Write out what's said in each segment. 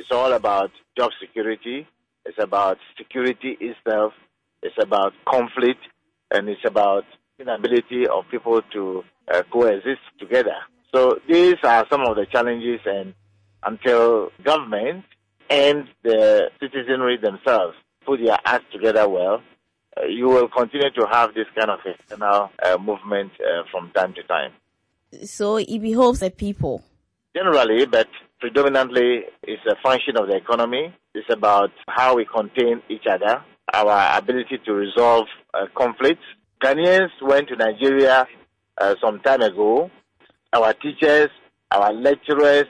It's all about job security. It's about security itself. It's about conflict, and it's about inability of people to coexist together. So these are some of the challenges, and until government and the citizenry themselves put their acts together well, you will continue to have this kind of external movement from time to time. So it behoves the people? Generally, but predominantly it's a function of the economy. It's about how we contain each other, our ability to resolve conflicts. Ghanaians went to Nigeria some time ago. Our teachers, our lecturers,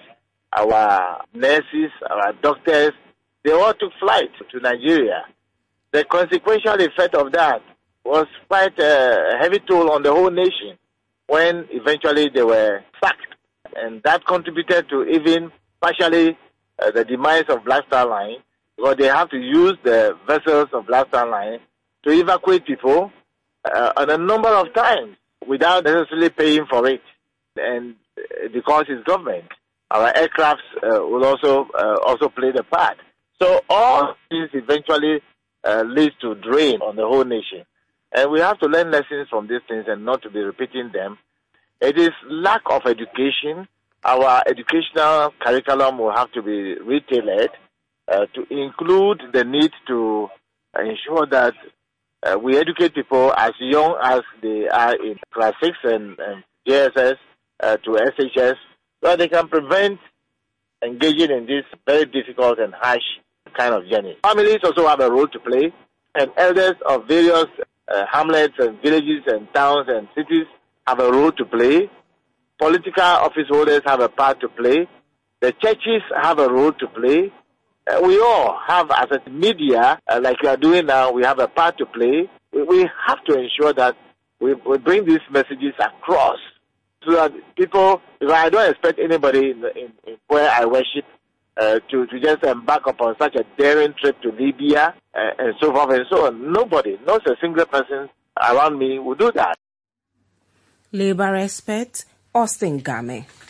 our nurses, our doctors, they all took flight to Nigeria. The consequential effect of that was quite a heavy toll on the whole nation when eventually they were sacked. And that contributed to even partially the demise of Black Star Line, because they have to use the vessels of Black Star Line to evacuate people on a number of times without necessarily paying for it. And because it's government, our aircrafts will also play the part. So all this eventually leads to drain on the whole nation. And we have to learn lessons from these things and not to be repeating them. It is lack of education. Our educational curriculum will have to be retailored to include the need to ensure that we educate people as young as they are in class 6 and JSS to SHS, so they can prevent engaging in this very difficult and harsh kind of journey. Families also have a role to play, and elders of various hamlets and villages and towns and cities have a role to play. Political office holders have a part to play. The churches have a role to play. We all have, as a media, like we are doing now, we have a part to play. We have to ensure that we bring these messages across so that people, because I don't expect anybody in where I worship to just embark upon such a daring trip to Libya and so forth and so on. Nobody, not a single person around me will do that. Labor expert Austin Game.